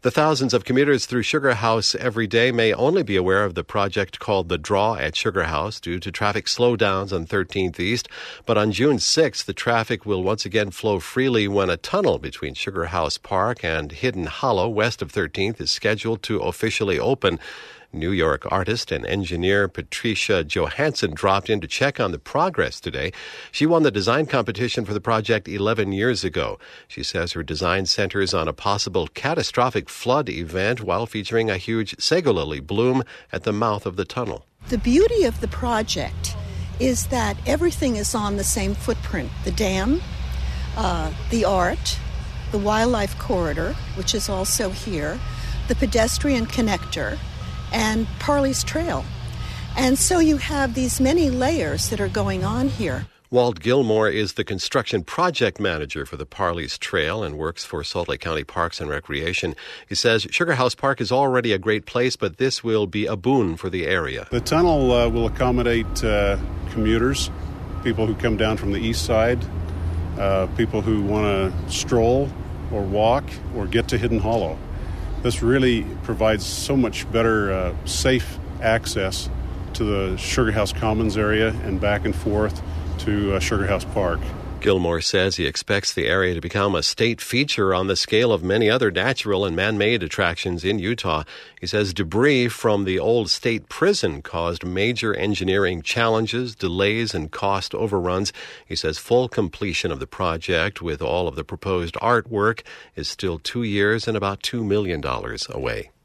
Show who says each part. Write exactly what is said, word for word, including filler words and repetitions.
Speaker 1: The thousands of commuters through Sugar House every day may only be aware of the project called The Draw at Sugar House due to traffic slowdowns on thirteenth East. But on June sixth, the traffic will once again flow freely when a tunnel between Sugar House Park and Hidden Hollow west of thirteenth is scheduled to officially open. New York artist and engineer Patricia Johansson dropped in to check on the progress today. She won the design competition for the project eleven years ago. She says her design centers on a possible catastrophic flood event while featuring a huge sago lily bloom at the mouth of the tunnel.
Speaker 2: The beauty of the project is that everything is on the same footprint. The dam, uh, the art, the wildlife corridor, which is also here, the pedestrian connector, and Parley's Trail. And so you have these many layers that are going on here.
Speaker 1: Walt Gilmore is the construction project manager for the Parley's Trail and works for Salt Lake County Parks and Recreation. He says Sugar House Park is already a great place, but this will be a boon for the area.
Speaker 3: The tunnel uh, will accommodate uh, commuters, people who come down from the east side, uh, people who want to stroll or walk or get to Hidden Hollow. This really provides so much better uh, safe access to the Sugar House Commons area and back and forth to uh, Sugar House Park.
Speaker 1: Gilmore says he expects the area to become a state feature on the scale of many other natural and man-made attractions in Utah. He says debris from the old state prison caused major engineering challenges, delays, and cost overruns. He says full completion of the project with all of the proposed artwork is still two years and about two million dollars away.